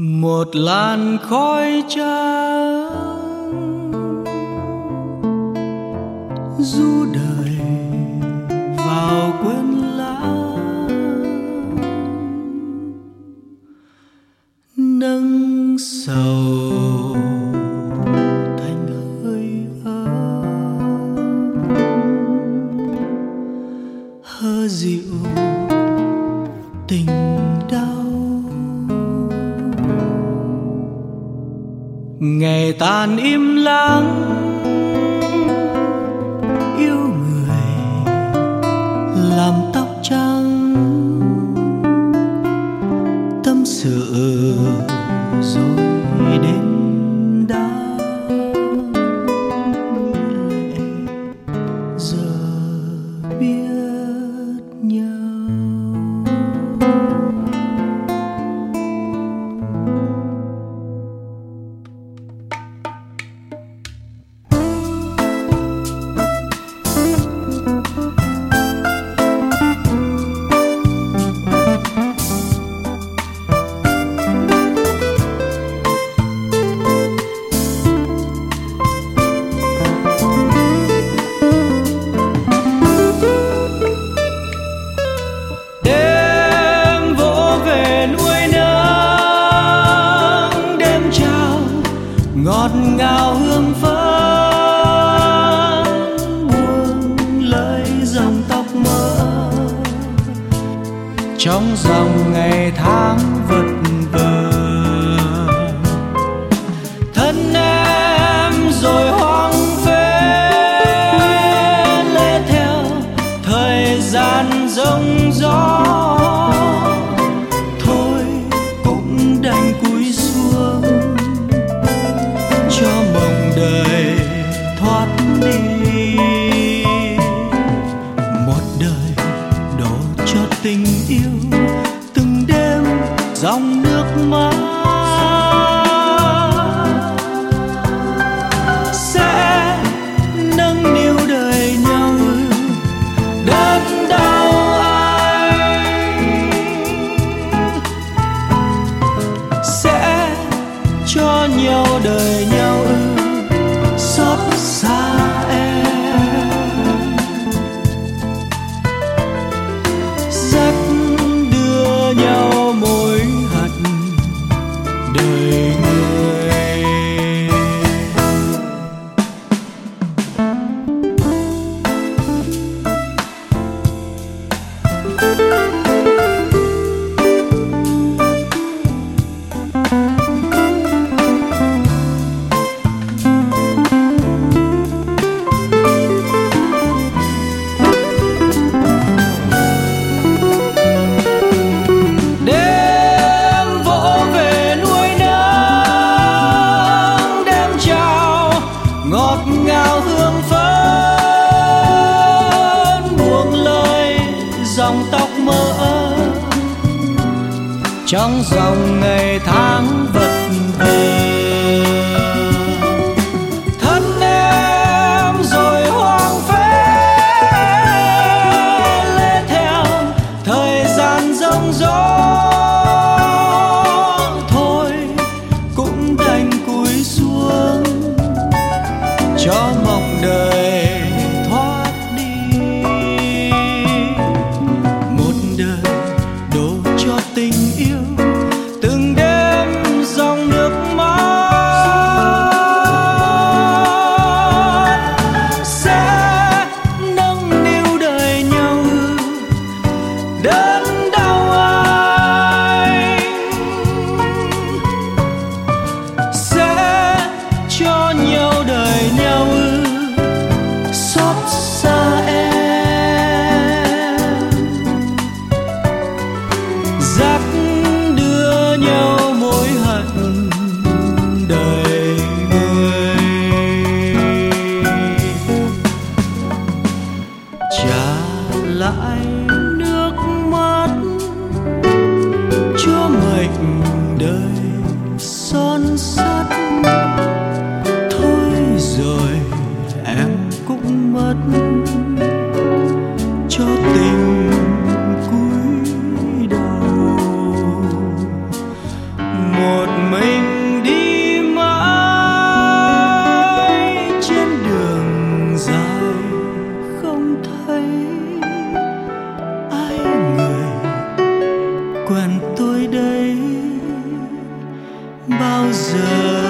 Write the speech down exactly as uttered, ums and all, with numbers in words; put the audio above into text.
một làn khói trắng du đời vào quên lãng, nâng sầu thành hơi ấm, hơ dịu tình đau. Ngày tàn im lặng yêu người làm tóc trắng, tâm sự rồi đến đã lệ giờ biết nhau. Ngọt ngào hương phấn buông lơi dòng tóc mơ trong dòng ngày tháng vật vờ. Thân em rồi hoang phế lê theo thời gian giông gió, thôi cũng đành cúi xuống cho mộng đời thoát đi. Một đời đổ cho tình yêu, từng đêm dòng nước mắt sẽ nâng niu đời nhau. Đất đau anh sẽ cho nhau đời nhau xót xa em, dắt đưa nhau mối hận đời người. Ngọt ngào hương phấn buông lơi dòng tóc mơ trong dòng ngày tháng vật vờ. Thân em rồi hoang phế lê theo thời gian giông gió, thôi cũng đành cúi xuống cho mộng đời thoát đi. Một đời đổ cho tình yêu, từng đêm dòng nước mắt sẽ nâng niu đời nhau. Đớn đau anh sẽ cho nhau đời nhau xót xa em, dắt đưa nhau mối hận đời người. Trả lại nước mắt cho mệnh đời son sắt, thôi rồi em cũng mất cho tình cúi đầu. quen tôi đây bao giờ.